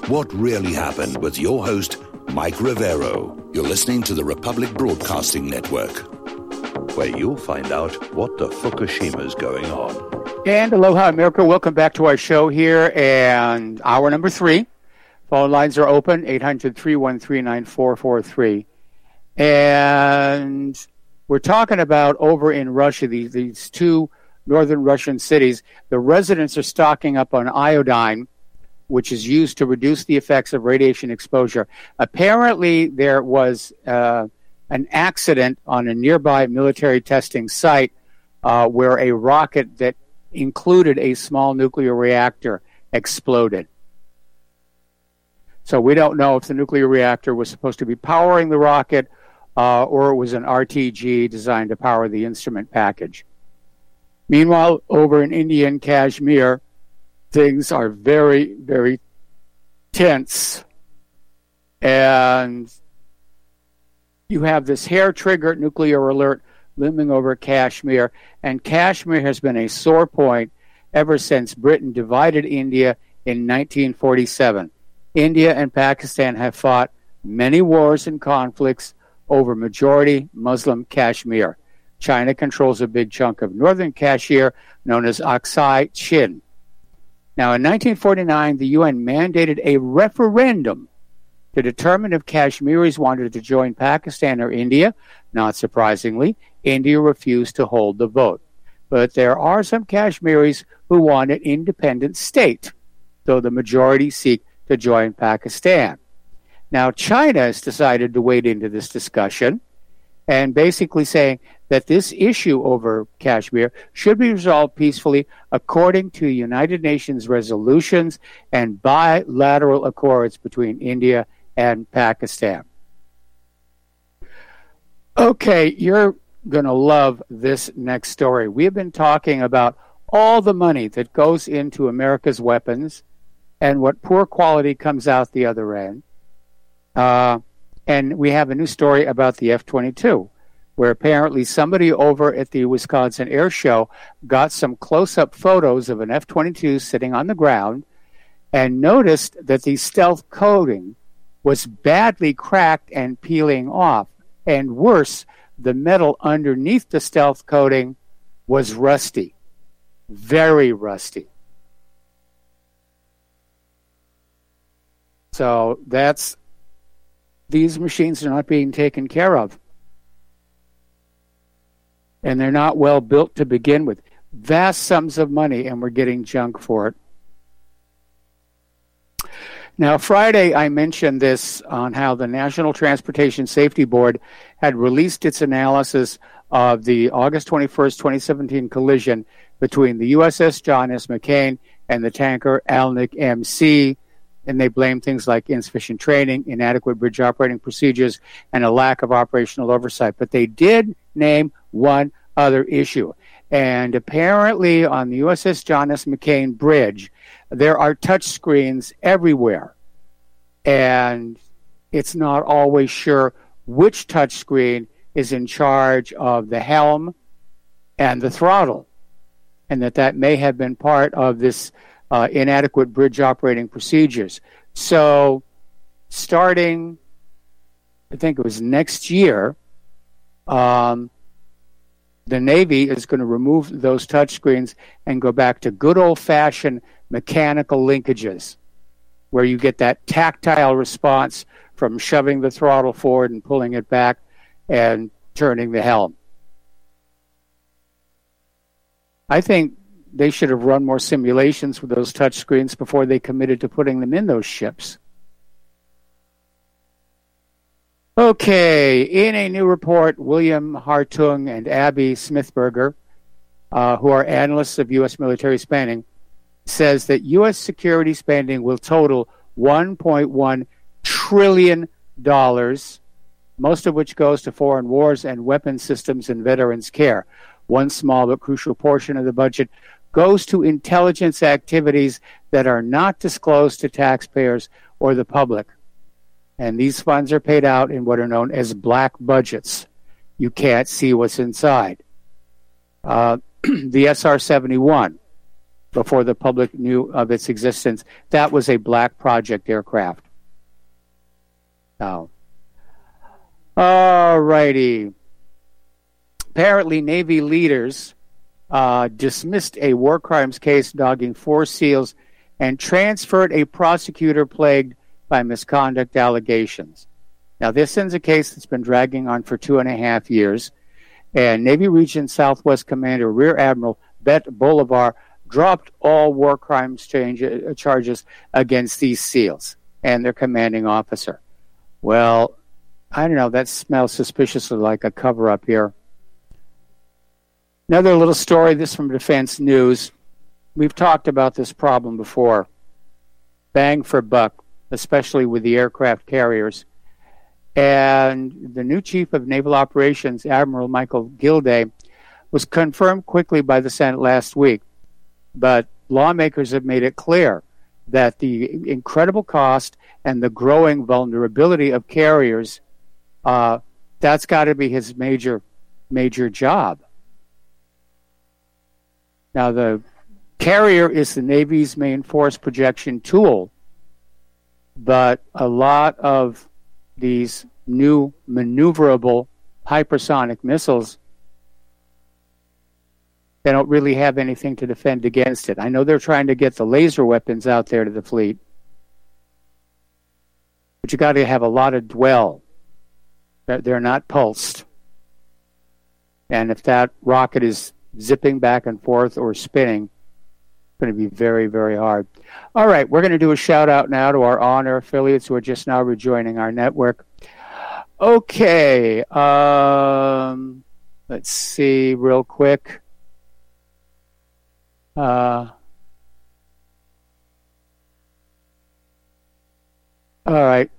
What Really Happened with your host, Mike Rivero. You're listening to the Republic Broadcasting Network, where you'll find out what the Fukushima's going on. And aloha, America. Welcome back to our show here, and hour number 3. Phone lines are open, 800-313-9443. And we're talking about over in Russia, these two northern Russian cities. The residents are stocking up on iodine, which is used to reduce the effects of radiation exposure. Apparently, there was an accident on a nearby military testing site where a rocket that included a small nuclear reactor exploded. So we don't know if the nuclear reactor was supposed to be powering the rocket or it was an RTG designed to power the instrument package. Meanwhile, over in Indian Kashmir, things are very, very tense. And you have this hair-triggered nuclear alert looming over Kashmir. And Kashmir has been a sore point ever since Britain divided India in 1947. India and Pakistan have fought many wars and conflicts over majority Muslim Kashmir. China controls a big chunk of northern Kashmir, known as Aksai Chin. Now, in 1949, the UN mandated a referendum to determine if Kashmiris wanted to join Pakistan or India. Not surprisingly, India refused to hold the vote. But there are some Kashmiris who want an independent state, though the majority seek to join Pakistan. Now, China has decided to wade into this discussion and basically saying that this issue over Kashmir should be resolved peacefully according to United Nations resolutions and bilateral accords between India and Pakistan. Okay, you're going to love this next story. We have been talking about all the money that goes into America's weapons and what poor quality comes out the other end. And we have a new story about the F-22, where apparently somebody over at the Wisconsin Air Show got some close-up photos of an F-22 sitting on the ground and noticed that the stealth coating was badly cracked and peeling off. And worse, the metal underneath the stealth coating was rusty, very rusty. So these machines are not being taken care of. And they're not well built to begin with. Vast sums of money, and we're getting junk for it. Now, Friday, I mentioned this on how the National Transportation Safety Board had released its analysis of the August 21st, 2017 collision between the USS John S. McCain and the tanker Alnic MC. And they blame things like insufficient training, inadequate bridge operating procedures, and a lack of operational oversight. But they did name one other issue. And apparently on the USS John S. McCain bridge, there are touch screens everywhere. And it's not always sure which touch screen is in charge of the helm and the throttle. And that may have been part of this inadequate bridge operating procedures. So starting, I think it was next year, the Navy is going to remove those touchscreens and go back to good old-fashioned mechanical linkages, where you get that tactile response from shoving the throttle forward and pulling it back and turning the helm. I think they should have run more simulations with those touchscreens before they committed to putting them in those ships. Okay, in a new report, William Hartung and Abby Smithberger, who are analysts of U.S. military spending, says that U.S. security spending will total $1.1 trillion, most of which goes to foreign wars and weapon systems and veterans care. One small but crucial portion of the budget goes to intelligence activities that are not disclosed to taxpayers or the public. And these funds are paid out in what are known as black budgets. You can't see what's inside. The SR-71 before the public knew of its existence. That was a Black Project aircraft. Oh. All righty. Apparently, Navy leaders dismissed a war crimes case dogging 4 SEALs and transferred a prosecutor plagued by misconduct allegations. Now, this is a case that's been dragging on for 2.5 years, and Navy Region Southwest Commander Rear Admiral Bet Bolivar dropped all war crimes charges against these SEALs and their commanding officer. Well, I don't know, that smells suspiciously like a cover-up here. Another little story, this from Defense News. We've talked about this problem before. Bang for buck, especially with the aircraft carriers. And the new Chief of Naval Operations, Admiral Michael Gilday, was confirmed quickly by the Senate last week. But lawmakers have made it clear that the incredible cost and the growing vulnerability of carriers, that's got to be his major job. Now, the carrier is the Navy's main force projection tool, but a lot of these new maneuverable hypersonic missiles, they don't really have anything to defend against it. I know they're trying to get the laser weapons out there to the fleet, but you got to have a lot of dwell. They're not pulsed. And if that rocket is zipping back and forth or spinning, it's going to be very, very hard. All right, we're going to do a shout-out now to our on-air affiliates who are just now rejoining our network. Okay, let's see real quick. All right.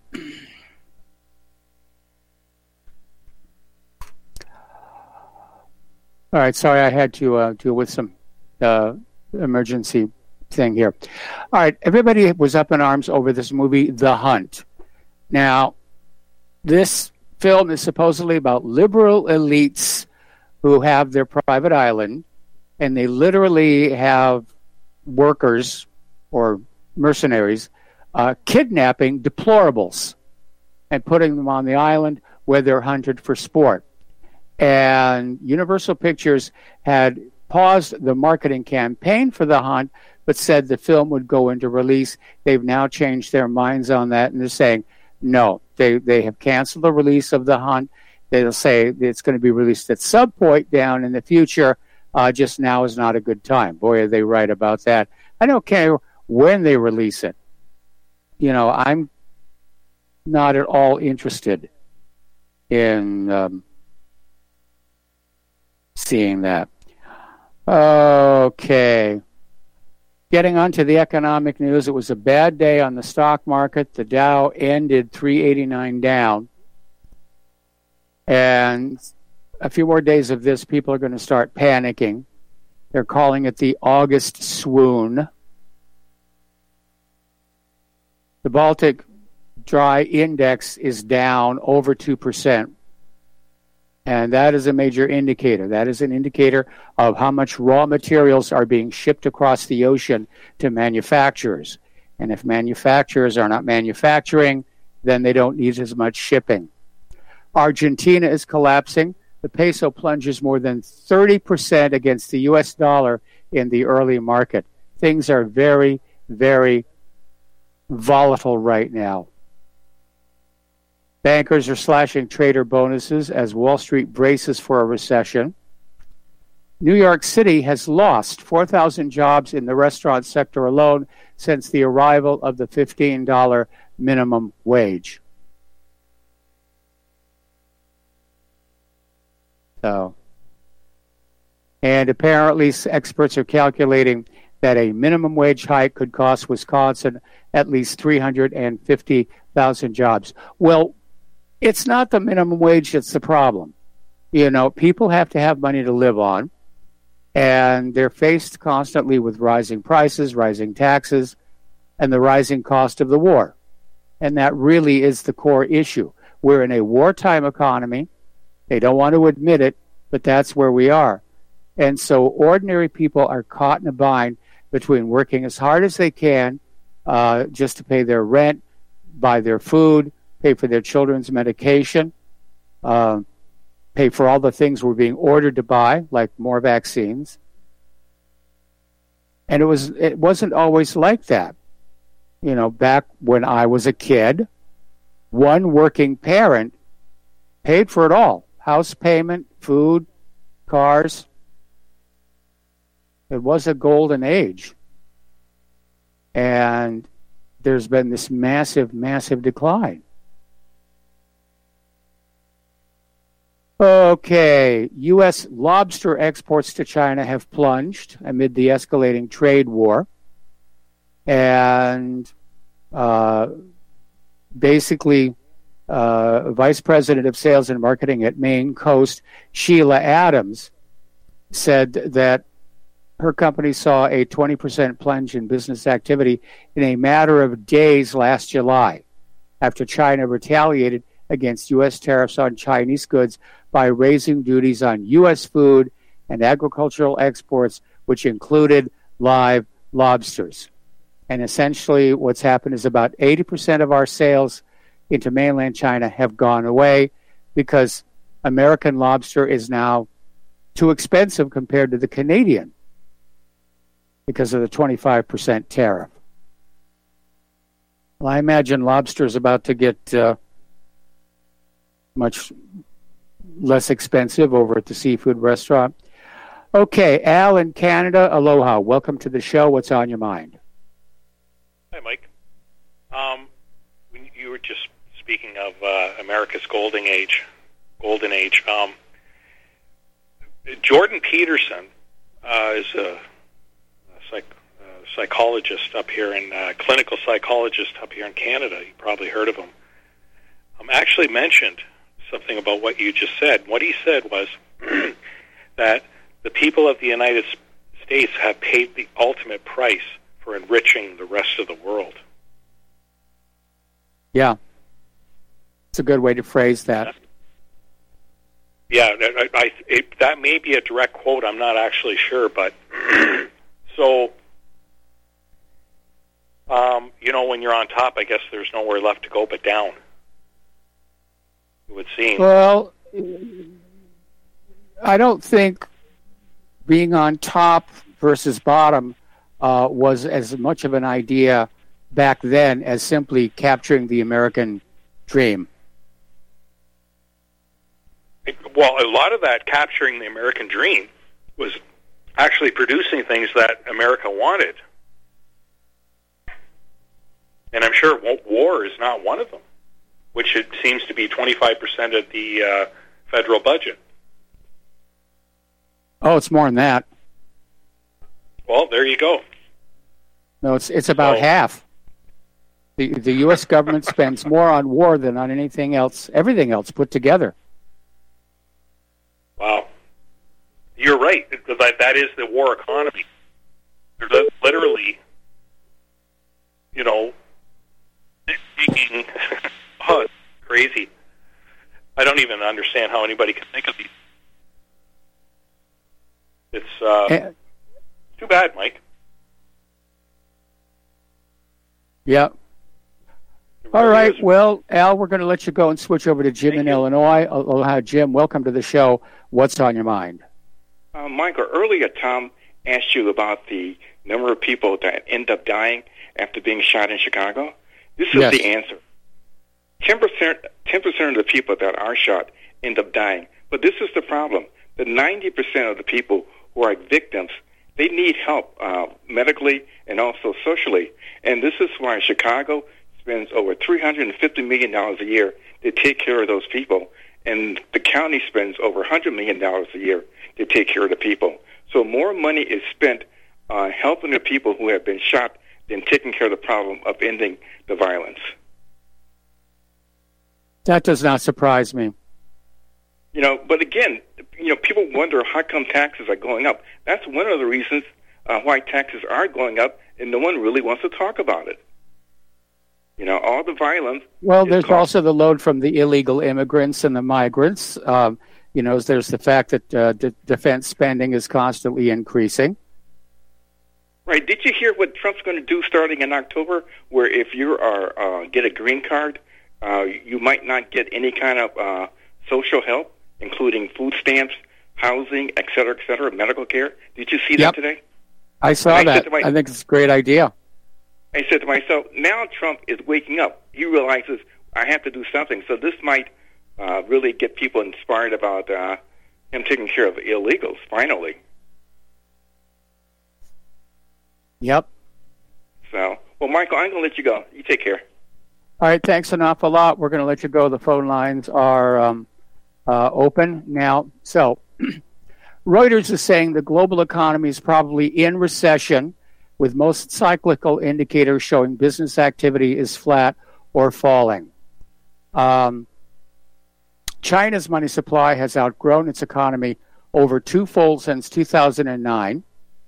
All right, sorry, I had to deal with some emergency thing here. All right, everybody was up in arms over this movie, The Hunt. Now, this film is supposedly about liberal elites who have their private island, and they literally have workers or mercenaries kidnapping deplorables and putting them on the island where they're hunted for sport. And Universal Pictures had paused the marketing campaign for The Hunt, but said the film would go into release. They've now changed their minds on that, and they're saying, no, they have canceled the release of The Hunt. They'll say it's going to be released at some point down in the future. Just now is not a good time. Boy, are they right about that. I don't care when they release it. You know, I'm not at all interested in seeing that. Okay. Getting on to the economic news, it was a bad day on the stock market. The Dow ended 389 down. And a few more days of this, people are going to start panicking. They're calling it the August swoon. The Baltic Dry Index is down over 2%. And that is a major indicator. That is an indicator of how much raw materials are being shipped across the ocean to manufacturers. And if manufacturers are not manufacturing, then they don't need as much shipping. Argentina is collapsing. The peso plunges more than 30% against the U.S. dollar in the early market. Things are very, very volatile right now. Bankers are slashing trader bonuses as Wall Street braces for a recession. New York City has lost 4,000 jobs in the restaurant sector alone since the arrival of the $15 minimum wage. And apparently experts are calculating that a minimum wage hike could cost Wisconsin at least 350,000 jobs. Well, it's not the minimum wage that's the problem. You know, people have to have money to live on, and they're faced constantly with rising prices, rising taxes, and the rising cost of the war. And that really is the core issue. We're in a wartime economy. They don't want to admit it, but that's where we are. And so ordinary people are caught in a bind. between working as hard as they can just to pay their rent, buy their food, pay for their children's medication, pay for all the things we're being ordered to buy, like more vaccines. And it wasn't always like that. You know, back when I was a kid, one working parent paid for it all. House payment, food, cars. It was a golden age. And there's been this massive, massive decline. Okay, U.S. lobster exports to China have plunged amid the escalating trade war. And basically, Vice President of Sales and Marketing at Maine Coast, Sheila Adams, said that her company saw a 20% plunge in business activity in a matter of days last July after China retaliated against U.S. tariffs on Chinese goods by raising duties on U.S. food and agricultural exports, which included live lobsters. And essentially what's happened is about 80% of our sales into mainland China have gone away because American lobster is now too expensive compared to the Canadian because of the 25% tariff. Well, I imagine lobster is about to get much less expensive over at the seafood restaurant. Okay, Al in Canada, aloha. Welcome to the show. What's on your mind? Hi, Mike. When you were just speaking of America's golden age, Jordan Peterson is a psychologist up here clinical psychologist up here in Canada. You probably heard of him. Actually mentioned something about what you just said. What he said was that the people of the United States have paid the ultimate price for enriching the rest of the world. Yeah. It's a good way to phrase that. Yeah, that may be a direct quote. I'm not actually sure, but so, when you're on top, I guess there's nowhere left to go but down. It would seem. Well, I don't think being on top versus bottom was as much of an idea back then as simply capturing the American dream. Well, a lot of that capturing the American dream was actually producing things that America wanted. And I'm sure war is not one of them, which it seems to be 25% of the federal budget. Oh, it's more than that. Well, there you go. No, it's about half. The U.S. government spends more on war than on anything else, everything else put together. Wow. You're right. That is the war economy. There's literally, speaking, oh, it's crazy. I don't even understand how anybody can think of these. It's too bad, Mike. Yeah. All right. Well, Al, we're going to let you go and switch over to Jim in Illinois. Aloha, Jim. Welcome to the show. What's on your mind? Michael, earlier Tom asked you about the number of people that end up dying after being shot in Chicago. This is the answer. 10% of the people that are shot end up dying. But this is the problem. The 90% of the people who are victims, they need help medically and also socially. And this is why Chicago spends over $350 million a year to take care of those people. And the county spends over $100 million a year to take care of the people. So more money is spent on helping the people who have been shot than taking care of the problem of ending the violence. That does not surprise me. But again, people wonder how come taxes are going up. That's one of the reasons why taxes are going up, and no one really wants to talk about it. All the violence. Well, there's also the load from the illegal immigrants and the migrants. There's the fact that defense spending is constantly increasing. Right. Did you hear what Trump's going to do starting in October, where if you are get a green card, you might not get any kind of social help, including food stamps, housing, et cetera, medical care? Did you see that today? I saw that. I think it's a great idea. I said to myself, now Trump is waking up. He realizes I have to do something. So this might really get people inspired about him taking care of illegals, finally. Yep. So, well, Michael, I'm going to let you go. You take care. All right, thanks an awful lot. We're going to let you go. The phone lines are open now. So, Reuters is saying the global economy is probably in recession, with most cyclical indicators showing business activity is flat or falling. China's money supply has outgrown its economy over twofold since 2009.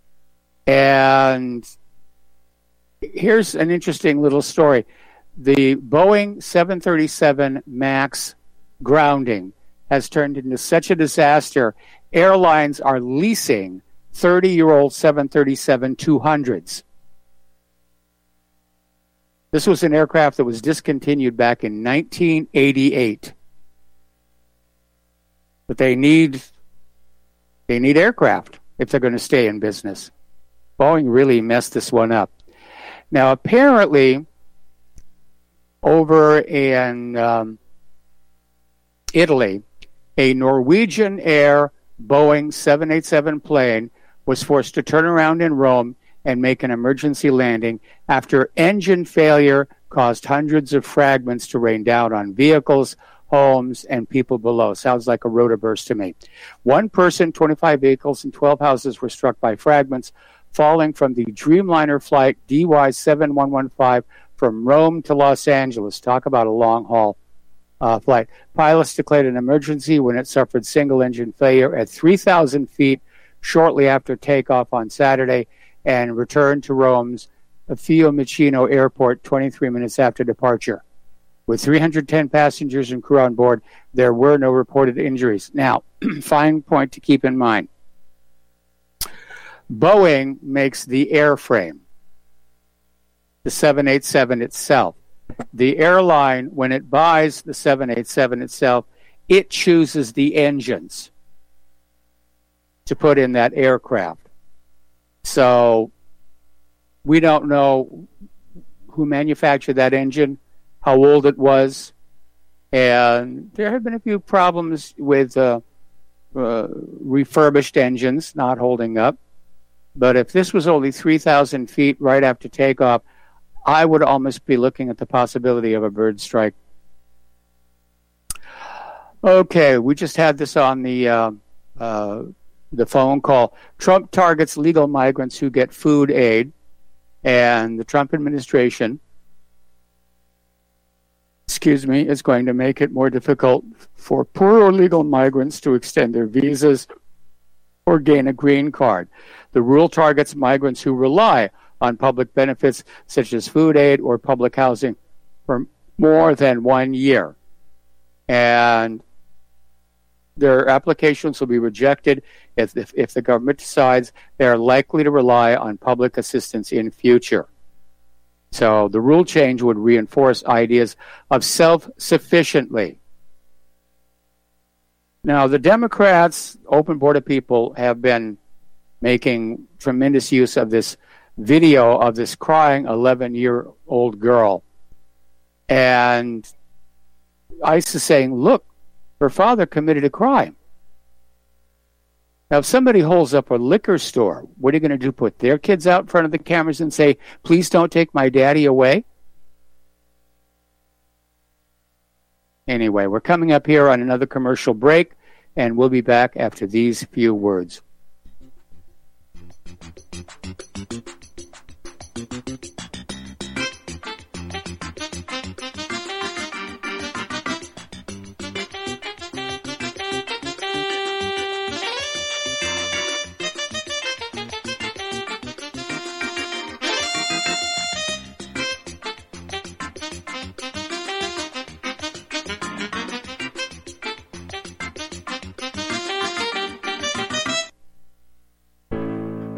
And here's an interesting little story. The Boeing 737 MAX grounding has turned into such a disaster, airlines are leasing 30-year-old 737-200s. This was an aircraft that was discontinued back in 1988. But they need aircraft if they're going to stay in business. Boeing really messed this one up. Now, apparently, over in Italy, a Norwegian Air Boeing 787 plane was forced to turn around in Rome and make an emergency landing after engine failure caused hundreds of fragments to rain down on vehicles, homes, and people below. Sounds like a rotorburst to me. One person, 25 vehicles, and 12 houses were struck by fragments falling from the Dreamliner flight DY7115 from Rome to Los Angeles. Talk about a long-haul flight. Pilots declared an emergency when it suffered single-engine failure at 3,000 feet shortly after takeoff on Saturday and returned to Rome's Fiumicino Airport 23 minutes after departure. With 310 passengers and crew on board, there were no reported injuries. Now, fine point to keep in mind. Boeing makes the airframe, the 787 itself. The airline, when it buys the 787 itself, it chooses the engines to put in that aircraft. So we don't know who manufactured that engine, how old it was, and there have been a few problems with refurbished engines not holding up. But if this was only 3,000 feet right after takeoff, I would almost be looking at the possibility of a bird strike. Okay, we just had this on the phone call. Trump targets legal migrants who get food aid, and the Trump administration, is going to make it more difficult for poor or legal migrants to extend their visas or gain a green card. The rule targets migrants who rely on public benefits such as food aid or public housing for more than 1 year. And their applications will be rejected if the government decides they are likely to rely on public assistance in future. So the rule change would reinforce ideas of self-sufficiently. Now, the Democrats, Open Border people, have been making tremendous use of this video of this crying 11-year-old girl. And ICE is saying, look, her father committed a crime. Now, if somebody holds up a liquor store, what are you going to do? Put their kids out in front of the cameras and say, please don't take my daddy away? Anyway, we're coming up here on another commercial break, and we'll be back after these few words.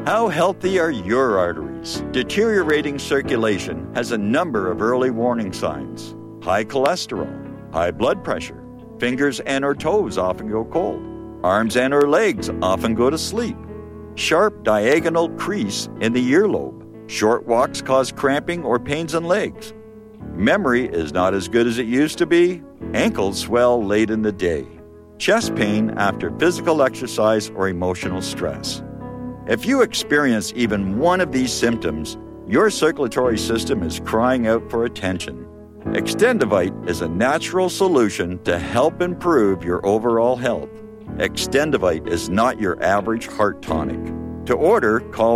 How healthy are your arteries? Deteriorating circulation has a number of early warning signs. High cholesterol, high blood pressure. Fingers and or toes often go cold. Arms and or legs often go to sleep. Sharp diagonal crease in the earlobe. Short walks cause cramping or pains in legs. Memory is not as good as it used to be. Ankles swell late in the day. Chest pain after physical exercise or emotional stress. If you experience even one of these symptoms, your circulatory system is crying out for attention. Extendivite is a natural solution to help improve your overall health. Extendivite is not your average heart tonic. To order, call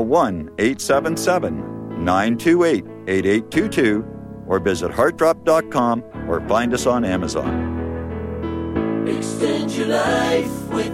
1-877-928-8822 or visit heartdrop.com or find us on Amazon. Extend your life with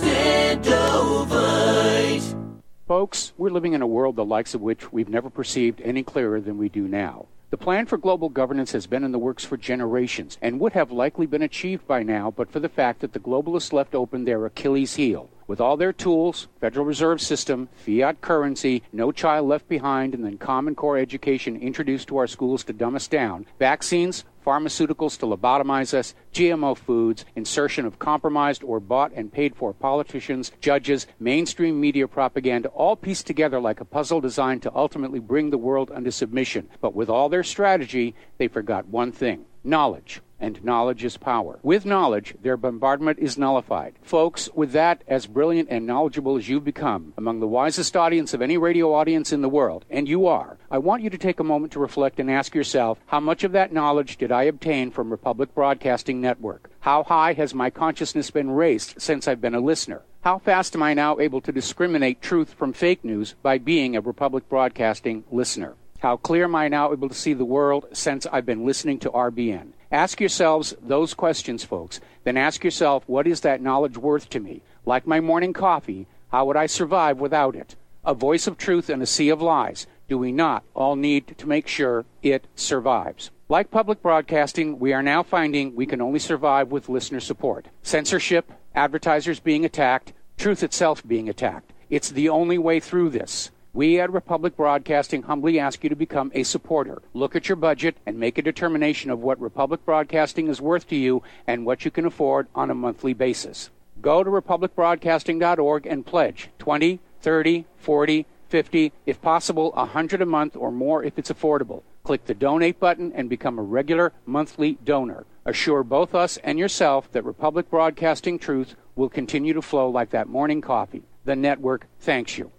Extendivite. Folks, we're living in a world the likes of which we've never perceived any clearer than we do now. The plan for global governance has been in the works for generations and would have likely been achieved by now but for the fact that the globalists left open their Achilles heel. With all their tools, Federal Reserve System, fiat currency, no child left behind, and then Common Core education introduced to our schools to dumb us down, vaccines, pharmaceuticals to lobotomize us, GMO foods, insertion of compromised or bought and paid for politicians, judges, mainstream media propaganda, all pieced together like a puzzle designed to ultimately bring the world under submission. But with all their strategy, they forgot one thing: knowledge. And knowledge is power. With knowledge, their bombardment is nullified. Folks, with that, as brilliant and knowledgeable as you've become, among the wisest audience of any radio audience in the world, and you are, I want you to take a moment to reflect and ask yourself, how much of that knowledge did I obtain from Republic Broadcasting Network? How high has my consciousness been raised since I've been a listener? How fast am I now able to discriminate truth from fake news by being a Republic Broadcasting listener? How clear am I now able to see the world since I've been listening to RBN? Ask yourselves those questions, folks. Then ask yourself, what is that knowledge worth to me? Like my morning coffee, how would I survive without it? A voice of truth in a sea of lies. Do we not all need to make sure it survives? Like public broadcasting, we are now finding we can only survive with listener support. Censorship, advertisers being attacked, truth itself being attacked. It's the only way through this. We at Republic Broadcasting humbly ask you to become a supporter. Look at your budget and make a determination of what Republic Broadcasting is worth to you and what you can afford on a monthly basis. Go to republicbroadcasting.org and pledge $20, $30, $40, $50, if possible, $100 a month or more if it's affordable. Click the donate button and become a regular monthly donor. Assure both us and yourself that Republic Broadcasting truth will continue to flow like that morning coffee. The network thanks you.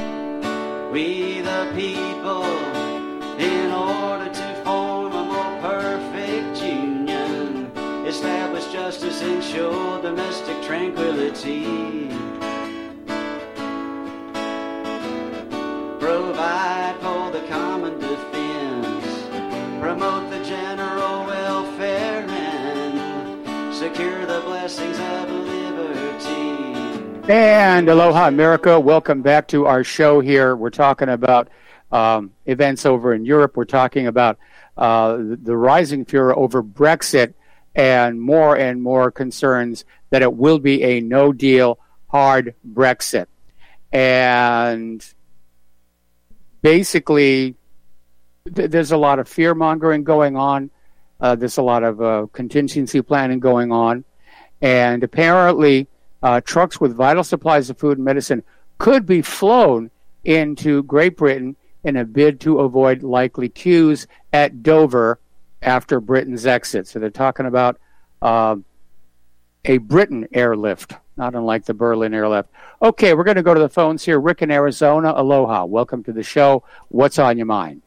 We the people, in order to form a more perfect union, establish justice, ensure domestic tranquility, provide for the common defense, promote the general welfare, and secure the blessings of liberty. And aloha, America. Welcome back to our show here. We're talking about events over in Europe. We're talking about the rising furor over Brexit and more concerns that it will be a no-deal, hard Brexit. And basically, there's a lot of fear-mongering going on. There's a lot of contingency planning going on. And apparently, trucks with vital supplies of food and medicine could be flown into Great Britain in a bid to avoid likely queues at Dover after Britain's exit. So they're talking about a Britain airlift, not unlike the Berlin airlift. Okay, we're going to go to the phones here. Rick in Arizona, aloha. Welcome to the show. What's on your mind?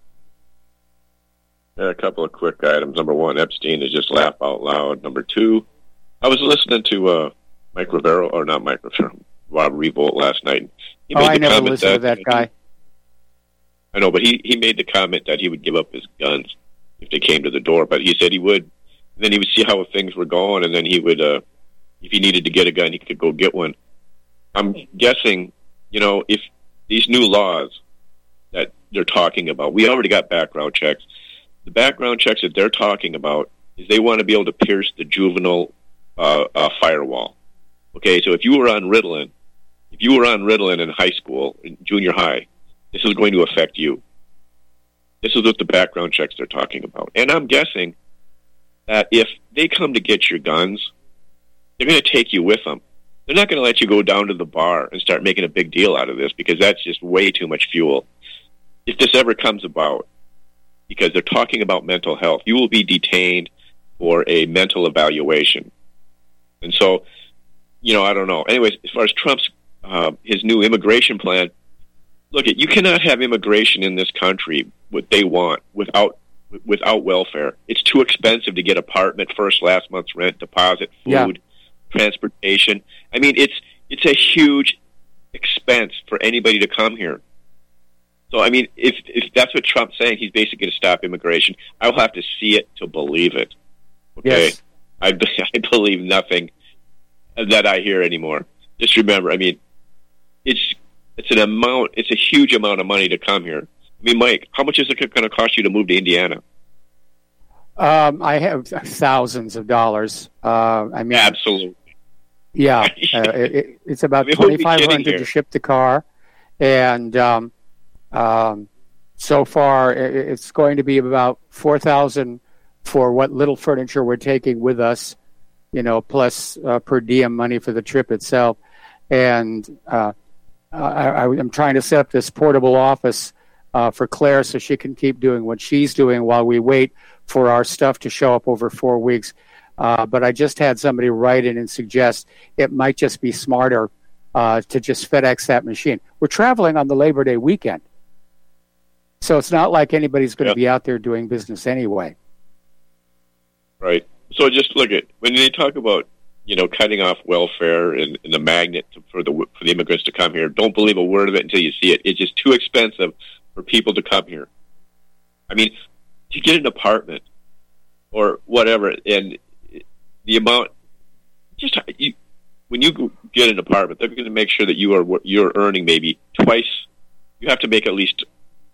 A couple of quick items. Number one, Epstein is just laugh out loud. Number two, I was listening to Mike Rivero, or not Mike Rivero, Rob Revolt last night. He made I never listened to that guy. I know, but he made the comment that he would give up his guns if they came to the door, but he said he would. And then he would see how things were going, and then he would, if he needed to get a gun, he could go get one. I'm guessing, if these new laws that they're talking about, we already got background checks. The background checks that they're talking about is they want to be able to pierce the juvenile firewall. Okay, so if you were on Ritalin, if you were on Ritalin in high school, in junior high, this is going to affect you. This is what the background checks they're talking about. And I'm guessing that if they come to get your guns, they're going to take you with them. They're not going to let you go down to the bar and start making a big deal out of this, because that's just way too much fuel. If this ever comes about, because they're talking about mental health, you will be detained for a mental evaluation. And so, I don't know. Anyways, as far as Trump's his new immigration plan, look, you cannot have immigration in this country what they want without welfare. It's too expensive to get apartment, last month's rent, deposit, food, transportation. I mean, it's a huge expense for anybody to come here. So, I mean, if that's what Trump's saying, he's basically going to stop immigration. I'll have to see it to believe it. Okay? Yes. I believe nothing that I hear anymore. Just remember, I mean, it's a huge amount of money to come here. I mean, Mike, how much is it going to cost you to move to Indiana? I have thousands of dollars. I mean, absolutely. Yeah, it's about $2,500 to ship the car, and so far it's going to be about $4,000 for what little furniture we're taking with us, plus per diem money for the trip itself. And I'm trying to set up this portable office for Claire so she can keep doing what she's doing while we wait for our stuff to show up over 4 weeks. But I just had somebody write in and suggest it might just be smarter to just FedEx that machine. We're traveling on the Labor Day weekend, so it's not like anybody's going to be out there doing business anyway. Right. So just look at, when they talk about, cutting off welfare and the magnet for the immigrants to come here, don't believe a word of it until you see it. It's just too expensive for people to come here. I mean, to get an apartment or whatever, and the amount, when you get an apartment, they're going to make sure that you're earning maybe twice. You have to make at least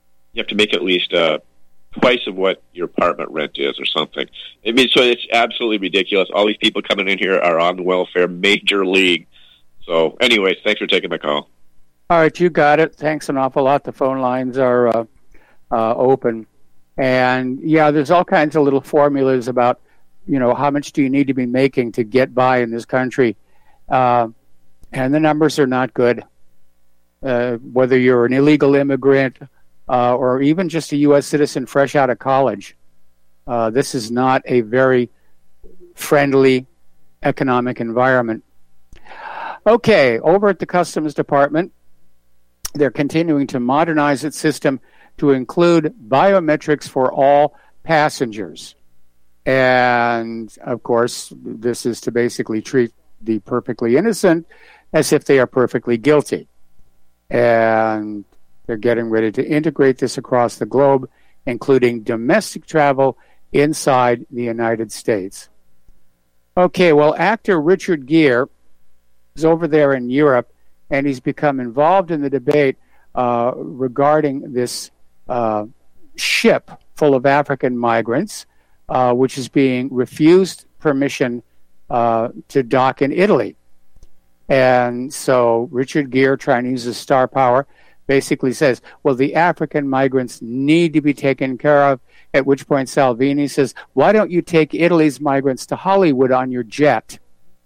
twice of what your apartment rent is or something. I mean, so it's absolutely ridiculous. All these people coming in here are on welfare, major league. So anyways, thanks for taking my call. All right, you got it. Thanks an awful lot. The phone lines are open. And, there's all kinds of little formulas about, how much do you need to be making to get by in this country. And the numbers are not good. Whether you're an illegal immigrant or even just a U.S. citizen fresh out of college, this is not a very friendly economic environment. Okay, over at the Customs Department, they're continuing to modernize its system to include biometrics for all passengers. And, of course, this is to basically treat the perfectly innocent as if they are perfectly guilty. And they're getting ready to integrate this across the globe, including domestic travel inside the United States. Okay, well, actor Richard Gere is over there in Europe, and he's become involved in the debate regarding this ship full of African migrants, which is being refused permission to dock in Italy. And so Richard Gere, trying to use his star power, basically says, well, the African migrants need to be taken care of, at which point Salvini says, why don't you take Italy's migrants to Hollywood on your jet?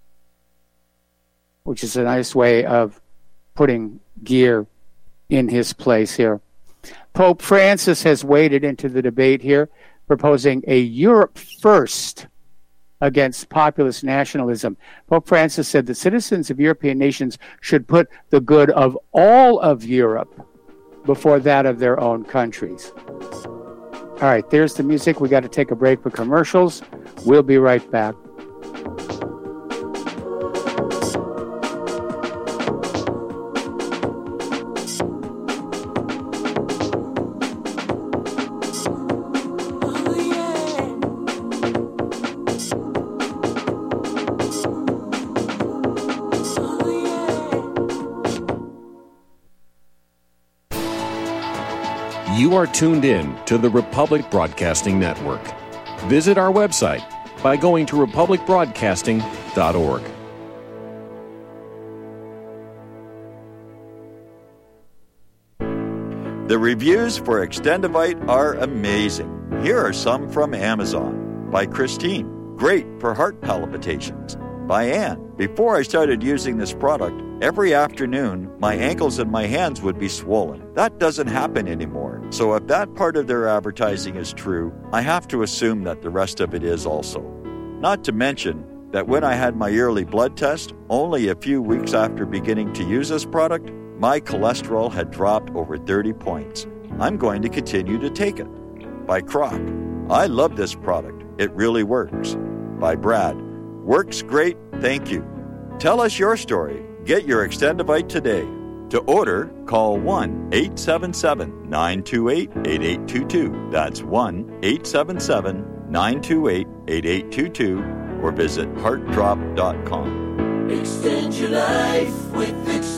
Which is a nice way of putting Gere in his place here. Pope Francis has waded into the debate here, proposing a Europe first against populist nationalism. Pope Francis said that citizens of European nations should put the good of all of Europe before that of their own countries. All right, there's the music. We got to take a break for commercials. We'll be right back. You are tuned in to the Republic Broadcasting Network. Visit our website by going to republicbroadcasting.org. The reviews for Extendivite are amazing. Here are some from Amazon. By Christine, great for heart palpitations. By Anne, before I started using this product, every afternoon my ankles and my hands would be swollen. That doesn't happen anymore. So if that part of their advertising is true, I have to assume that the rest of it is also. Not to mention that when I had my yearly blood test, only a few weeks after beginning to use this product, my cholesterol had dropped over 30 points. I'm going to continue to take it. By Croc, I love this product. It really works. By Brad, works great, thank you. Tell us your story. Get your Extendivite today. To order, call 1-877-928-8822. That's 1-877-928-8822 or visit heartdrop.com. Extend your life with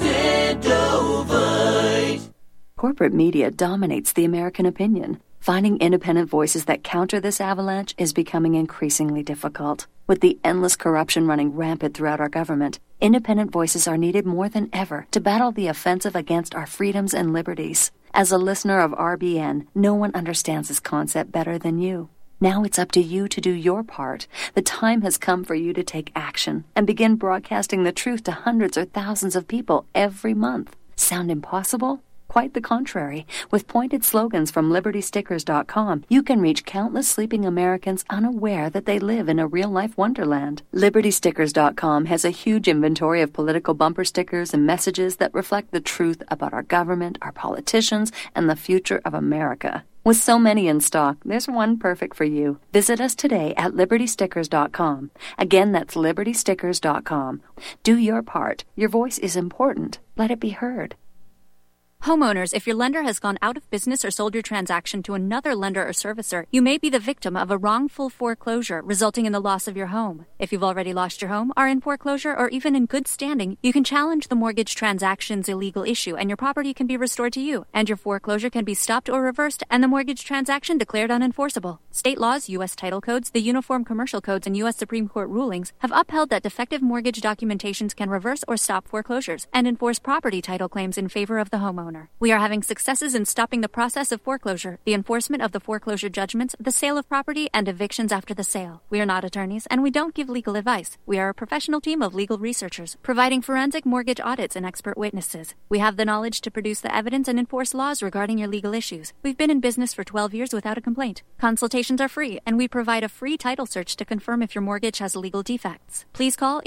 Extendovite. Corporate media dominates the American opinion. Finding independent voices that counter this avalanche is becoming increasingly difficult. With the endless corruption running rampant throughout our government, independent voices are needed more than ever to battle the offensive against our freedoms and liberties. As a listener of RBN, no one understands this concept better than you. Now it's up to you to do your part. The time has come for you to take action and begin broadcasting the truth to hundreds or thousands of people every month. Sound impossible? Quite the contrary. With pointed slogans from LibertyStickers.com, you can reach countless sleeping Americans unaware that they live in a real-life wonderland. LibertyStickers.com has a huge inventory of political bumper stickers and messages that reflect the truth about our government, our politicians, and the future of America. With so many in stock, there's one perfect for you. Visit us today at LibertyStickers.com. Again, that's LibertyStickers.com. Do your part. Your voice is important. Let it be heard. Homeowners, if your lender has gone out of business or sold your transaction to another lender or servicer, you may be the victim of a wrongful foreclosure resulting in the loss of your home. If you've already lost your home, are in foreclosure, or even in good standing, you can challenge the mortgage transaction's illegal issue and your property can be restored to you, and your foreclosure can be stopped or reversed and the mortgage transaction declared unenforceable. State laws, U.S. title codes, the Uniform Commercial Codes, and U.S. Supreme Court rulings have upheld that defective mortgage documentations can reverse or stop foreclosures and enforce property title claims in favor of the homeowner. We are having successes in stopping the process of foreclosure, the enforcement of the foreclosure judgments, the sale of property, and evictions after the sale. We are not attorneys, and we don't give legal advice. We are a professional team of legal researchers, providing forensic mortgage audits and expert witnesses. We have the knowledge to produce the evidence and enforce laws regarding your legal issues. We've been in business for 12 years without a complaint. Consultations are free, and we provide a free title search to confirm if your mortgage has legal defects. Please call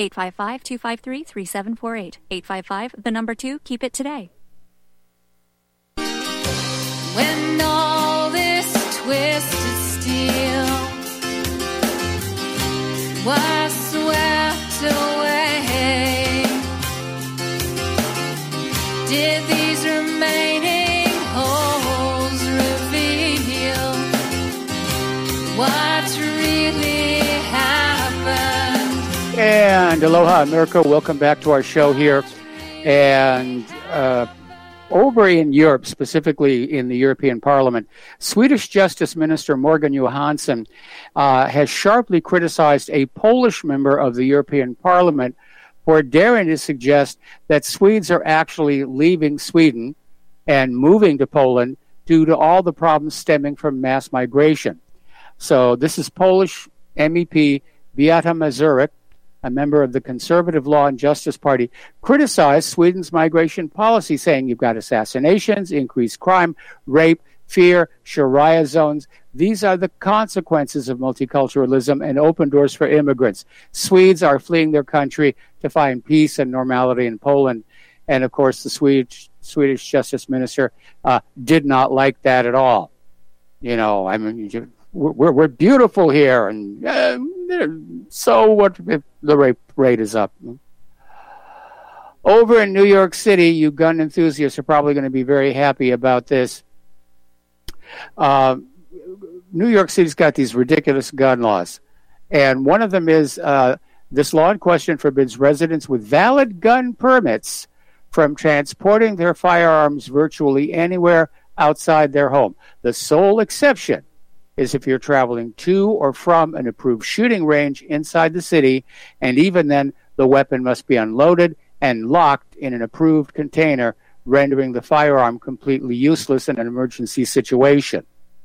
855-253-3748. 855, 2, keep it today. When all this twisted steel was swept away, did these remaining holes reveal what really happened? And aloha, America. Welcome back to our show here. And over in Europe, specifically in the European Parliament, Swedish Justice Minister Morgan Johansson has sharply criticized a Polish member of the European Parliament for daring to suggest that Swedes are actually leaving Sweden and moving to Poland due to all the problems stemming from mass migration. So this is Polish MEP Beata Mazurek, a member of the Conservative Law and Justice Party, criticized Sweden's migration policy, saying you've got assassinations, increased crime, rape, fear, Sharia zones. These are the consequences of multiculturalism and open doors for immigrants. Swedes are fleeing their country to find peace and normality in Poland. And, of course, the Swedish Justice Minister did not like that at all. You know, I mean, we're beautiful here, and so what if the rape rate is up? Over in New York City, you gun enthusiasts are probably going to be very happy about this. New York City's got these ridiculous gun laws, and one of them is this law in question forbids residents with valid gun permits from transporting their firearms virtually anywhere outside their home. The sole exception is if you're traveling to or from an approved shooting range inside the city, and even then, the weapon must be unloaded and locked in an approved container rendering the firearm completely useless in an emergency situation.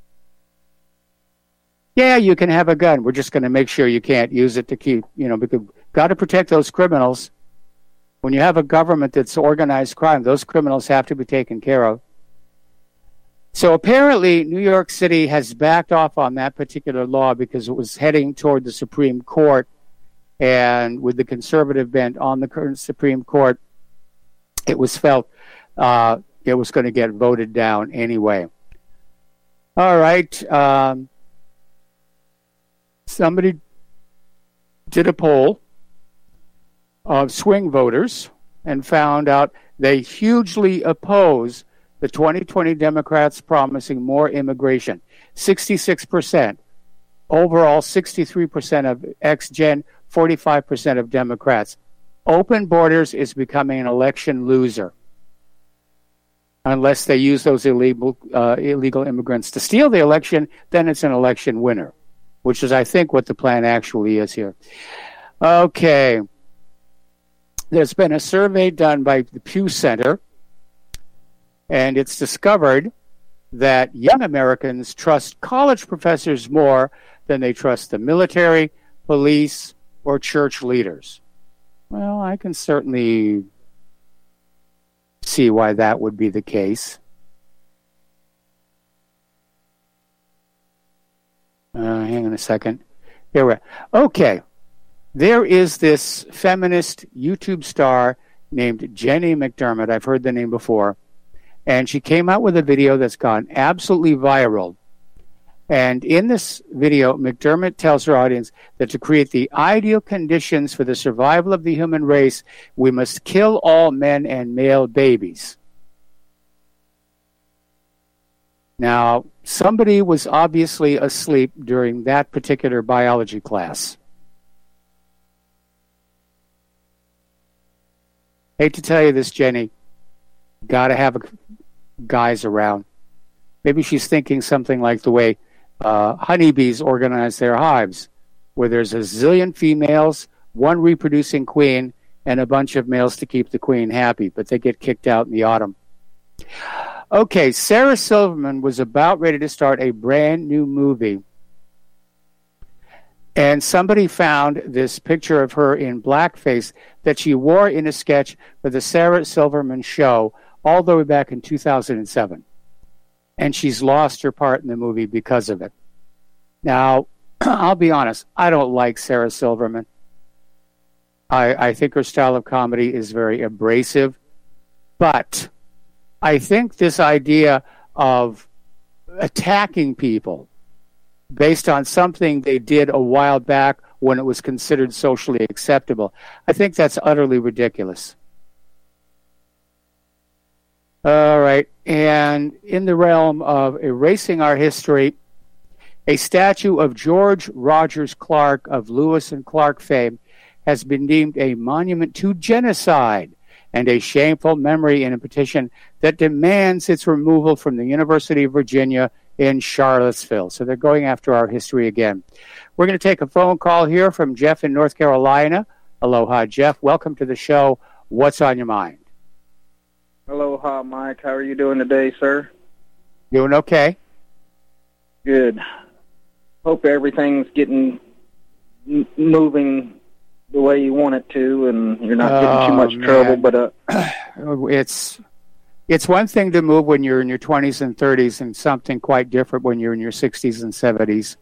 Yeah, you can have a gun. We're just going to make sure you can't use it to keep, because got to protect those criminals. When you have a government that's organized crime, those criminals have to be taken care of. So apparently, New York City has backed off on that particular law because it was heading toward the Supreme Court. And with the conservative bent on the current Supreme Court, it was felt it was going to get voted down anyway. All right. Somebody did a poll of swing voters and found out they hugely oppose the 2020 Democrats promising more immigration. 66%. Overall, 63% of ex-gen, 45% of Democrats. Open borders is becoming an election loser unless they use those illegal immigrants to steal the election. Then it's an election winner, which is, I think, what the plan actually is here. Okay. There's been a survey done by the Pew Center, and it's discovered that young Americans trust college professors more than they trust the military, police, or church leaders. Well, I can certainly see why that would be the case. Hang on a second. Here we are. Okay. There is this feminist YouTube star named Jenny McDermott. I've heard the name before. And she came out with a video that's gone absolutely viral. And in this video, McDermott tells her audience that to create the ideal conditions for the survival of the human race, we must kill all men and male babies. Now, somebody was obviously asleep during that particular biology class. Hate to tell you this, Jenny. Got to have guys around. Maybe she's thinking something like the way honeybees organize their hives, where there's a zillion females, one reproducing queen, and a bunch of males to keep the queen happy, but they get kicked out in the autumn. Okay, Sarah Silverman was about ready to start a brand new movie, and somebody found this picture of her in blackface that she wore in a sketch for the Sarah Silverman Show all the way back in 2007. And she's lost her part in the movie because of it. Now, I'll be honest, I don't like Sarah Silverman. I think her style of comedy is very abrasive. But I think this idea of attacking people based on something they did a while back when it was considered socially acceptable, I think that's utterly ridiculous. All right, and in the realm of erasing our history, a statue of George Rogers Clark of Lewis and Clark fame has been deemed a monument to genocide and a shameful memory in a petition that demands its removal from the University of Virginia in Charlottesville. So they're going after our history again. We're going to take a phone call here from Jeff in North Carolina. Aloha, Jeff. Welcome to the show. What's on your mind? Aloha, Mike. How are you doing today, sir? Doing okay. Good. Hope everything's getting moving the way you want it to, and you're not getting too much trouble. But it's one thing to move when you're in your 20s and 30s, and something quite different when you're in your 60s and 70s.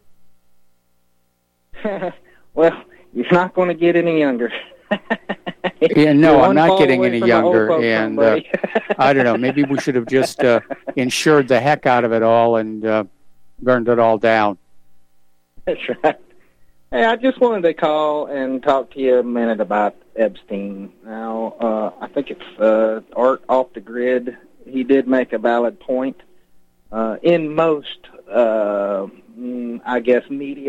Well, you're not going to get any younger. Yeah, no, I'm not getting any younger, and I don't know. Maybe we should have just insured the heck out of it all and burned it all down. That's right. Hey, I just wanted to call and talk to you a minute about Epstein. Now, I think it's Art Off the Grid. He did make a valid point. In most, I guess,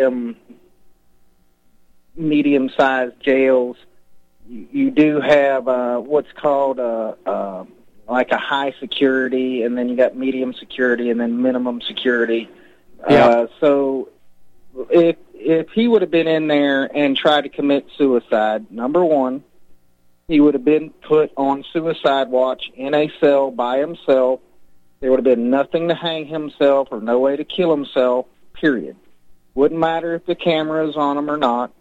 medium-sized jails, you do have what's called like a high security, and then you got medium security, and then minimum security. Yeah. So if he would have been in there and tried to commit suicide, number one, he would have been put on suicide watch in a cell by himself. There would have been nothing to hang himself or no way to kill himself, period. Wouldn't matter if the camera is on him or not.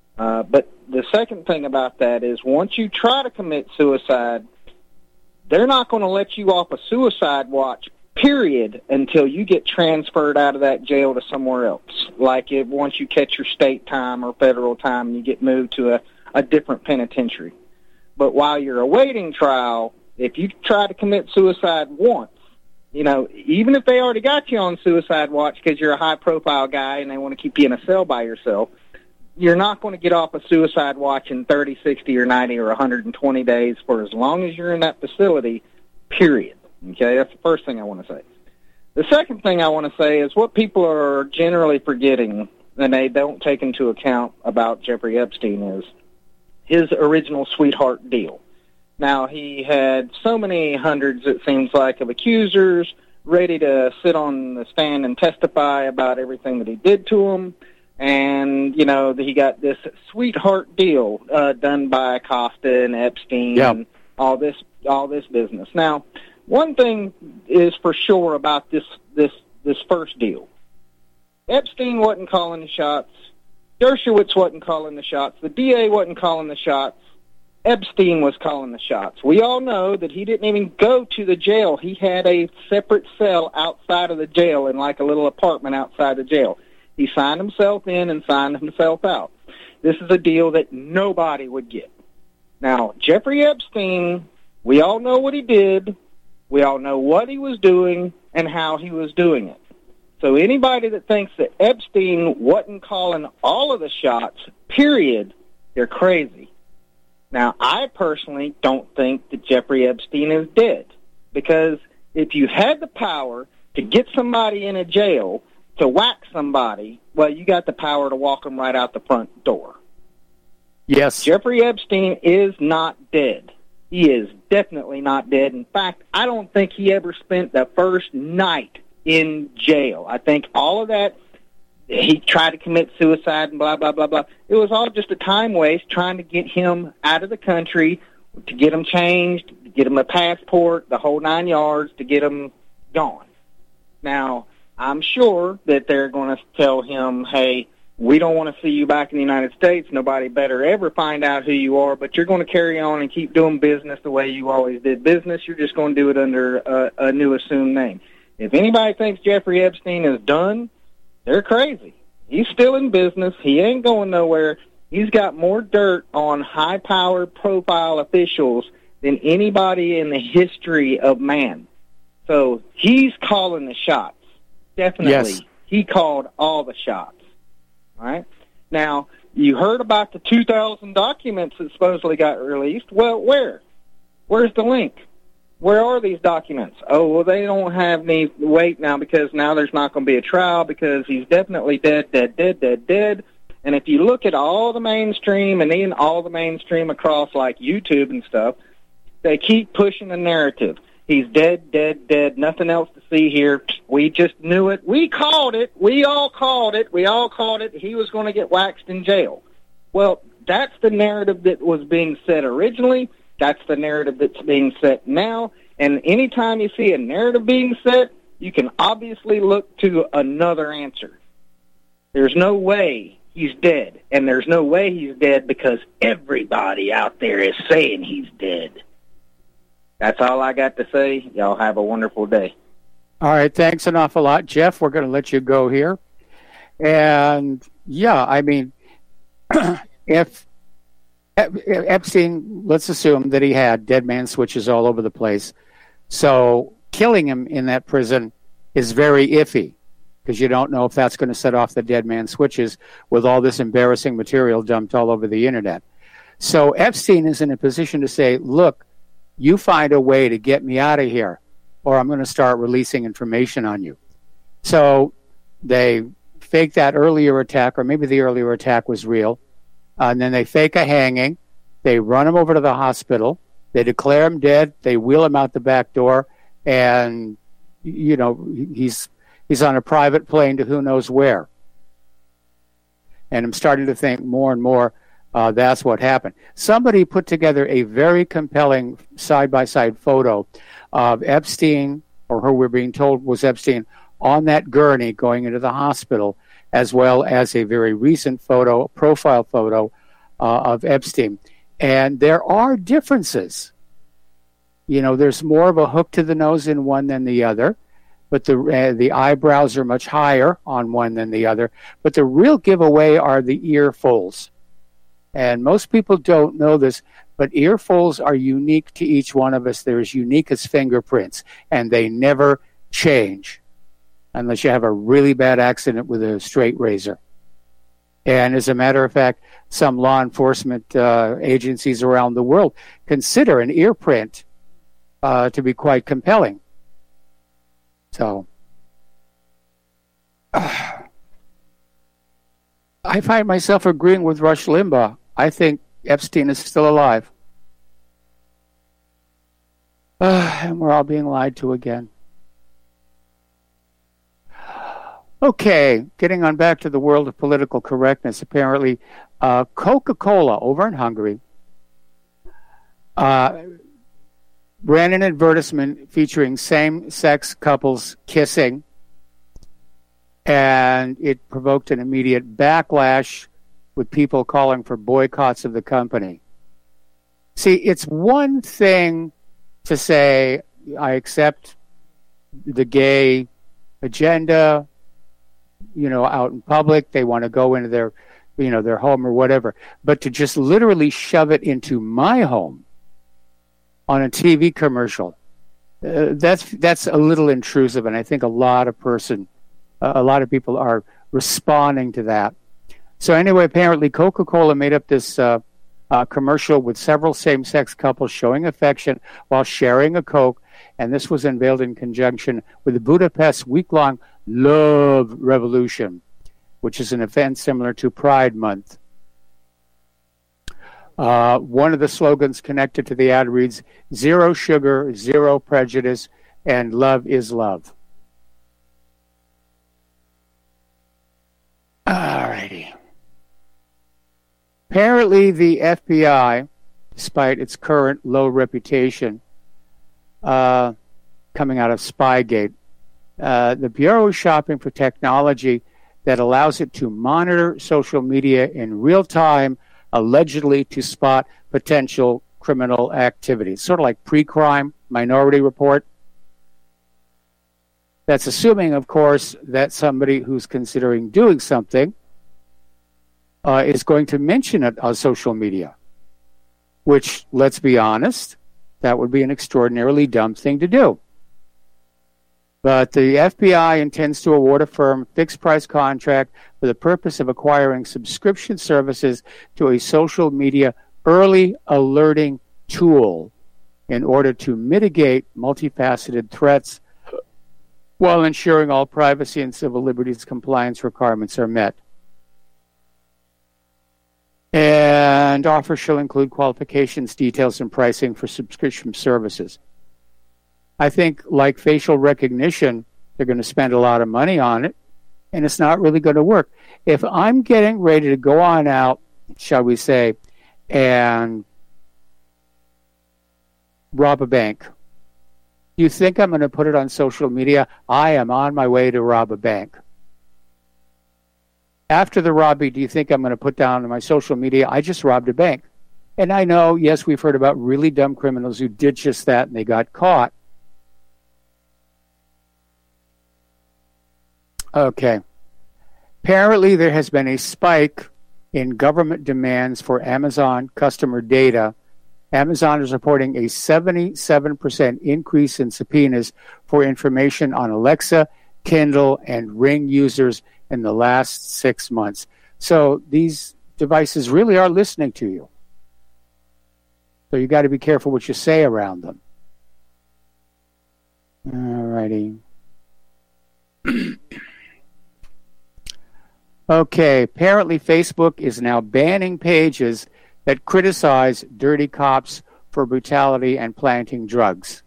But the second thing about that is once you try to commit suicide, they're not going to let you off a suicide watch, period, until you get transferred out of that jail to somewhere else. Like once you catch your state time or federal time, you get moved to a different penitentiary. But while you're awaiting trial, if you try to commit suicide once, even if they already got you on suicide watch because you're a high-profile guy and they want to keep you in a cell by yourself, you're not going to get off a suicide watch in 30, 60, or 90, or 120 days for as long as you're in that facility, period. Okay, that's the first thing I want to say. The second thing I want to say is what people are generally forgetting, and they don't take into account about Jeffrey Epstein, is his original sweetheart deal. Now, he had so many hundreds, it seems like, of accusers ready to sit on the stand and testify about everything that he did to them. And, he got this sweetheart deal done by Acosta and Epstein and all this business. Now, one thing is for sure about this first deal. Epstein wasn't calling the shots. Dershowitz wasn't calling the shots. The DA wasn't calling the shots. Epstein was calling the shots. We all know that he didn't even go to the jail. He had a separate cell outside of the jail in like a little apartment outside the jail. He signed himself in and signed himself out. This is a deal that nobody would get. Now, Jeffrey Epstein, we all know what he did. We all know what he was doing and how he was doing it. So anybody that thinks that Epstein wasn't calling all of the shots, period, they're crazy. Now, I personally don't think that Jeffrey Epstein is dead, because if you had the power to get somebody in a jail to whack somebody, well, you got the power to walk them right out the front door. Yes. Jeffrey Epstein is not dead. He is definitely not dead. In fact, I don't think he ever spent the first night in jail. I think all of that, he tried to commit suicide and blah, blah, blah, blah. It was all just a time waste trying to get him out of the country, to get him changed, to get him a passport, the whole 9 yards, to get him gone. Now, I'm sure that they're going to tell him, hey, we don't want to see you back in the United States. Nobody better ever find out who you are, but you're going to carry on and keep doing business the way you always did business. You're just going to do it under a new assumed name. If anybody thinks Jeffrey Epstein is done, they're crazy. He's still in business. He ain't going nowhere. He's got more dirt on high-powered profile officials than anybody in the history of man. So he's calling the shots. Definitely. Yes. He called all the shots. All right? Now, you heard about the 2,000 documents that supposedly got released. Well, where? Where's the link? Where are these documents? Oh, well, they don't have any weight now because now there's not going to be a trial because he's definitely dead. And if you look at all the mainstream and even all the mainstream across like YouTube and stuff, they keep pushing the narrative. He's dead, nothing else to see here. We just knew it. We called it. We all called it. He was going to get waxed in jail. Well, that's the narrative that was being said originally. That's the narrative that's being set now. And anytime you see a narrative being set, you can obviously look to another answer. There's no way he's dead. And there's no way he's dead because everybody out there is saying he's dead. That's all I got to say. Y'all have a wonderful day. All right, thanks an awful lot, Jeff. We're going to let you go here. And, yeah, I mean, if Epstein, let's assume that he had dead man switches all over the place. So killing him in that prison is very iffy because you don't know if that's going to set off the dead man switches with all this embarrassing material dumped all over the internet. So Epstein is in a position to say, look, you find a way to get me out of here or I'm going to start releasing information on you. So they fake that earlier attack, or maybe the earlier attack was real. And then they fake a hanging. They run him over to the hospital. They declare him dead. They wheel him out the back door. And, you know, he's on a private plane to who knows where. And I'm starting to think more and more That's what happened. Somebody put together a very compelling side-by-side photo of Epstein, or who we're being told was Epstein, on that gurney going into the hospital, as well as a very recent photo, profile photo of Epstein. And there are differences. You know, there's more of a hook to the nose in one than the other, but the eyebrows are much higher on one than the other. But the real giveaway are the ear folds. And most people don't know this, but ear folds are unique to each one of us. They're as unique as fingerprints, and they never change unless you have a really bad accident with a straight razor. And as a matter of fact, some law enforcement agencies around the world consider an ear print to be quite compelling. So I find myself agreeing with Rush Limbaugh. I think Epstein is still alive. And we're all being lied to again. Okay, getting on back to the world of political correctness. Apparently, Coca-Cola over in Hungary ran an advertisement featuring same-sex couples kissing, and it provoked an immediate backlash with people calling for boycotts of the company. See, it's one thing to say, I accept the gay agenda, you know, out in public, they want to go into their, you know, their home or whatever, but to just literally shove it into my home on a TV commercial, that's a little intrusive, and I think a lot of people are responding to that. So anyway, apparently Coca-Cola made up this commercial with several same-sex couples showing affection while sharing a Coke, and this was unveiled in conjunction with the Budapest week-long Love Revolution, which is an event similar to Pride Month. One of the slogans connected to the ad reads, "Zero sugar, zero prejudice, and love is love." Alrighty. Apparently, the FBI, despite its current low reputation, coming out of Spygate, the Bureau is shopping for technology that allows it to monitor social media in real time, allegedly to spot potential criminal activity. Sort of like pre-crime Minority Report. That's assuming, of course, that somebody who's considering doing something is going to mention it on social media, which, let's be honest, that would be an extraordinarily dumb thing to do. But the FBI intends to award a firm a fixed-price contract for the purpose of acquiring subscription services to a social media early alerting tool in order to mitigate multifaceted threats while ensuring all privacy and civil liberties compliance requirements are met. And offers shall include qualifications, details, and pricing for subscription services. I think, like facial recognition, they're going to spend a lot of money on it, and it's not really going to work. If I'm getting ready to go on out, shall we say, and rob a bank, do you think I'm going to put it on social media? I am on my way to rob a bank. After the robbery, do you think I'm going to put down on my social media, I just robbed a bank? And I know, yes, we've heard about really dumb criminals who did just that and they got caught. Okay. Apparently, there has been a spike in government demands for Amazon customer data. Amazon is reporting a 77% increase in subpoenas for information on Alexa, Kindle, and Ring users in the last 6 months. So these devices really are listening to you. So you got to be careful what you say around them. All righty. Okay, apparently Facebook is now banning pages that criticize dirty cops for brutality and planting drugs.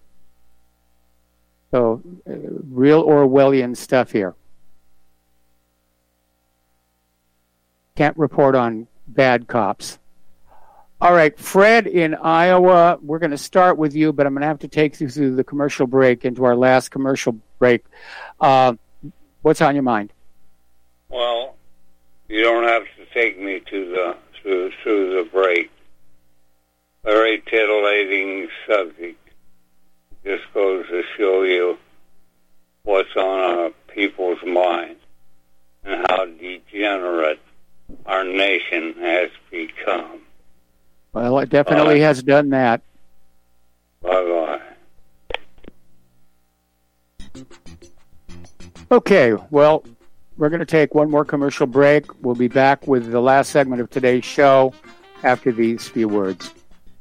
So, real Orwellian stuff here. Can't report on bad cops. All right, Fred in Iowa, we're going to start with you, but I'm going to have to take you through the commercial break, into our last commercial break. What's on your mind? Well, you don't have to take me to through the break. Very titillating subject. Just goes to show you what's on our people's minds and how degenerate our nation has become. Well, it definitely has done that. Bye-bye. Okay, well, we're going to take one more commercial break. We'll be back with the last segment of today's show after these few words.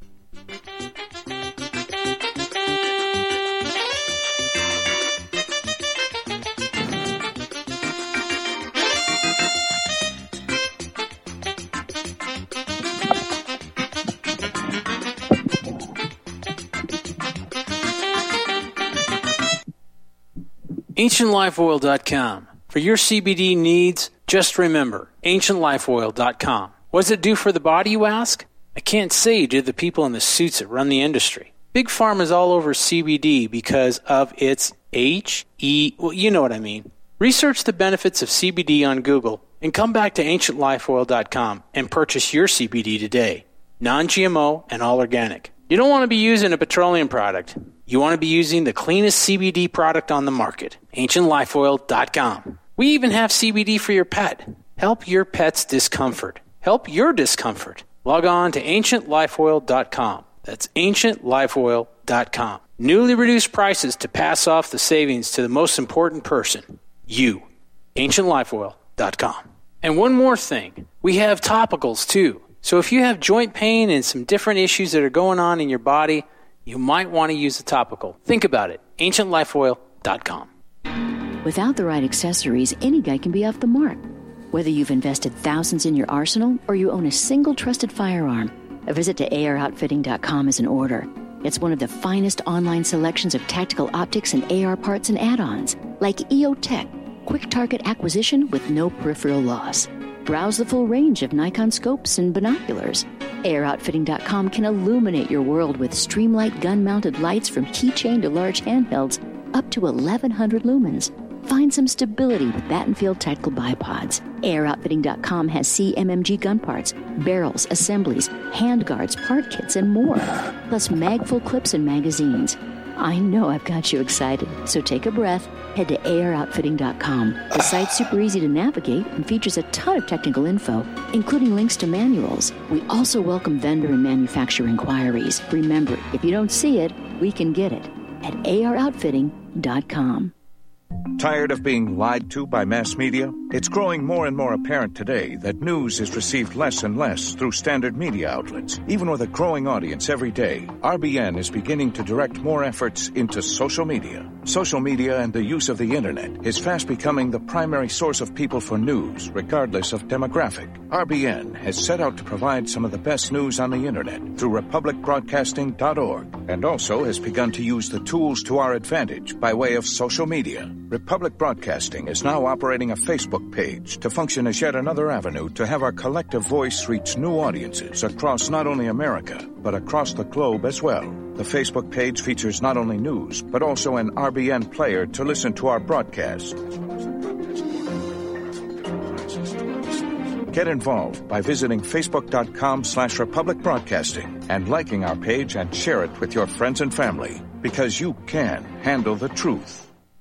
AncientLifeOil.com. For your CBD needs, just remember, AncientLifeOil.com. What does it do for the body, you ask? I can't say to the people in the suits that run the industry. Big Pharma is all over CBD because of its well, you know what I mean. Research the benefits of CBD on Google and come back to AncientLifeOil.com and purchase your CBD today. Non-GMO and all organic. You don't want to be using a petroleum product. You want to be using the cleanest CBD product on the market. AncientLifeOil.com. We even have CBD for your pet. Help your pet's discomfort. Help your discomfort. Log on to AncientLifeOil.com. That's AncientLifeOil.com. Newly reduced prices to pass off the savings to the most important person. You. AncientLifeOil.com. And one more thing. We have topicals too. So if you have joint pain and some different issues that are going on in your body, you might want to use a topical. Think about it. AncientLifeOil.com. Without the right accessories, any guy can be off the mark. Whether you've invested thousands in your arsenal or you own a single trusted firearm, a visit to AROutfitting.com is in order. It's one of the finest online selections of tactical optics and AR parts and add-ons, like EOTech, quick target acquisition with no peripheral loss. Browse the full range of Nikon scopes and binoculars. AROutfitting.com can illuminate your world with Streamlight gun-mounted lights from keychain to large handhelds up to 1,100 lumens. Find some stability with Battenfield tactical bipods. AROutfitting.com has CMMG gun parts, barrels, assemblies, handguards, part kits, and more. Plus mag-full clips and magazines. I know I've got you excited, so take a breath. Head to AROutfitting.com. The site's super easy to navigate and features a ton of technical info, including links to manuals. We also welcome vendor and manufacturer inquiries. Remember, if you don't see it, we can get it at AROutfitting.com. Tired of being lied to by mass media? It's growing more and more apparent today that news is received less and less through standard media outlets. Even with a growing audience every day, RBN is beginning to direct more efforts into social media. Social media and the use of the internet is fast becoming the primary source of people for news, regardless of demographic. RBN has set out to provide some of the best news on the internet through republicbroadcasting.org, and also has begun to use the tools to our advantage by way of social media. Republic Broadcasting is now operating a Facebook page to function as yet another avenue to have our collective voice reach new audiences across not only America, but across the globe as well. The Facebook page features not only news, but also an RBN player to listen to our broadcast. Get involved by visiting facebook.com/Republic Broadcasting and liking our page and share it with your friends and family, because you can handle the truth.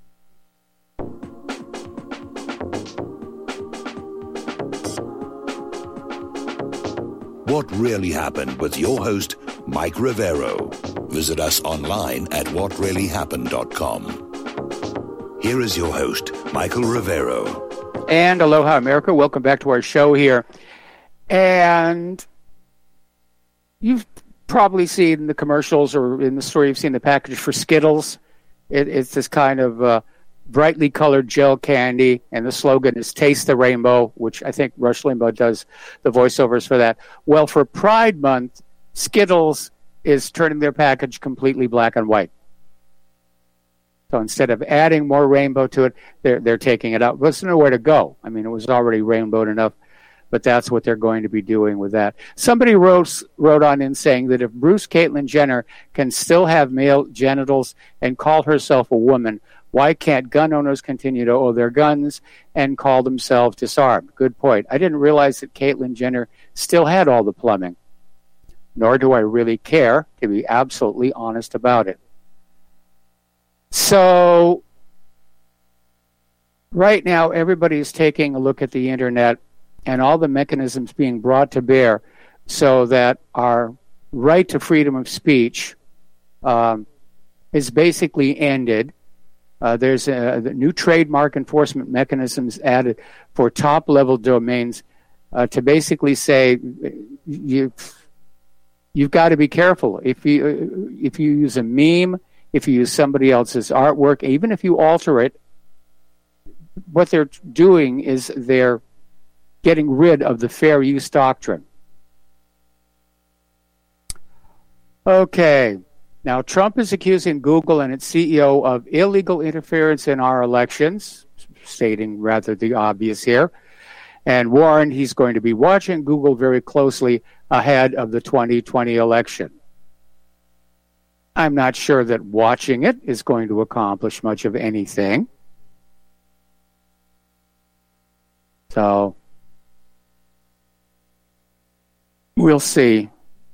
What Really Happened with your host, Mike Rivero. Visit us online at whatreallyhappened.com. Here is your host, Michael Rivero. And aloha, America. Welcome back to our show here. And you've probably seen the commercials, or in the story you've seen the package for Skittles. It's this kind of brightly colored gel candy, and the slogan is Taste the Rainbow, which I think Rush Limbaugh does the voiceovers for that. Well, for Pride Month, Skittles is turning their package completely black and white. So instead of adding more rainbow to it, they're taking it out. There's nowhere to go. I mean, it was already rainbowed enough. but that's what they're going to be doing with that. Somebody wrote on in saying that if Bruce Caitlyn Jenner can still have male genitals and call herself a woman, why can't gun owners continue to own their guns and call themselves disarmed? Good point. I didn't realize that Caitlyn Jenner still had all the plumbing, nor do I really care, to be absolutely honest about it. So right now, everybody is taking a look at the internet and all the mechanisms being brought to bear so that our right to freedom of speech is basically ended. There's the new trademark enforcement mechanisms added for top-level domains to basically say you've got to be careful. If you use a meme, if you use somebody else's artwork, even if you alter it, what they're doing is they're getting rid of the fair use doctrine. Okay. Now, Trump is accusing Google and its CEO of illegal interference in our elections, stating rather the obvious here, and warned he's going to be watching Google very closely ahead of the 2020 election. I'm not sure that watching it is going to accomplish much of anything. So, we'll see.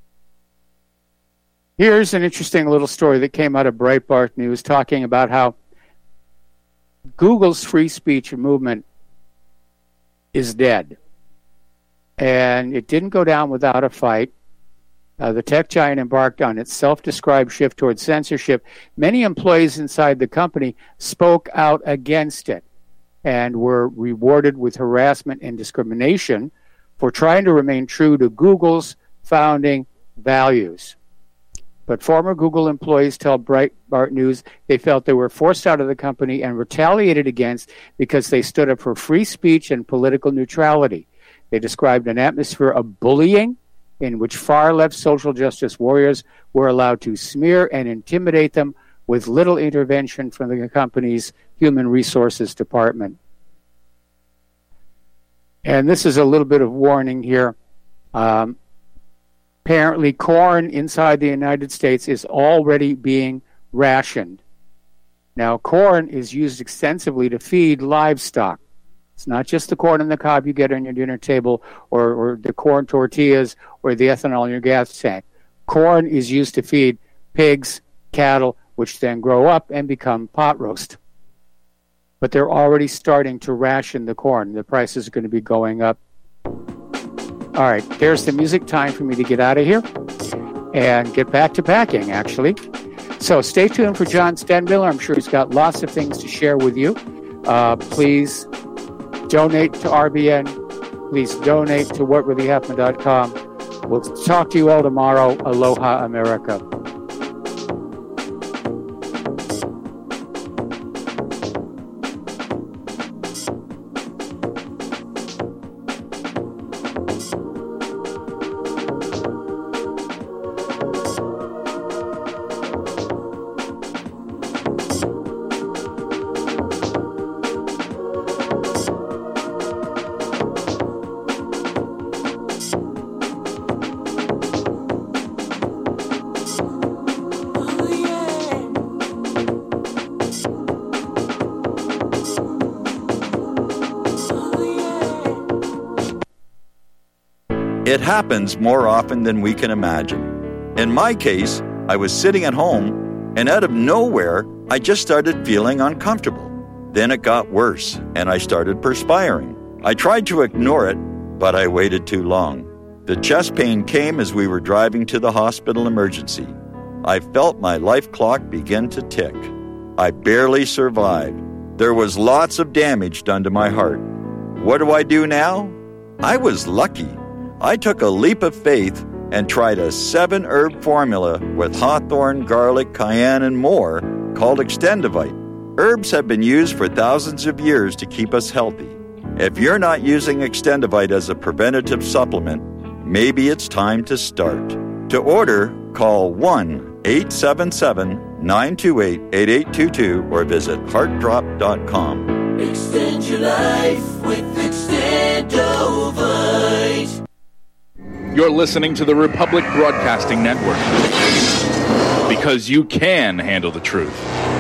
Here's an interesting little story that came out of Breitbart News talking about how Google's free speech movement is dead. And it didn't go down without a fight. The tech giant embarked on its self-described shift towards censorship. Many employees inside the company spoke out against it and were rewarded with harassment and discrimination for trying to remain true to Google's founding values. But former Google employees tell Breitbart News they felt they were forced out of the company and retaliated against because they stood up for free speech and political neutrality. They described an atmosphere of bullying in which far-left social justice warriors were allowed to smear and intimidate them with little intervention from the company's human resources department. And this is a little bit of warning here. Apparently, corn inside the United States is already being rationed. Now, corn is used extensively to feed livestock. It's not just the corn on the cob you get on your dinner table or the corn tortillas or the ethanol in your gas tank. Corn is used to feed pigs, cattle, which then grow up and become pot roast. But they're already starting to ration the corn. The prices are going to be going up. All right, there's the music. Time for me to get out of here and get back to packing, actually. So stay tuned for John Stenmiller. I'm sure he's got lots of things to share with you. Please donate to RBN. Please donate to whatreallyhappened.com. We'll talk to you all tomorrow. Aloha, America. It happens more often than we can imagine. In my case, I was sitting at home, and out of nowhere, I just started feeling uncomfortable. Then it got worse, and I started perspiring. I tried to ignore it, but I waited too long. The chest pain came as we were driving to the hospital emergency. I felt my life clock begin to tick. I barely survived. There was lots of damage done to my heart. What do I do now? I was lucky. I took a leap of faith and tried a 7-herb formula with hawthorn, garlic, cayenne, and more called Extendivite. Herbs have been used for thousands of years to keep us healthy. If you're not using Extendivite as a preventative supplement, maybe it's time to start. To order, call 1-877-928-8822 or visit heartdrop.com. Extend your life with Extendovite. You're listening to the Republic Broadcasting Network. Because you can handle the truth.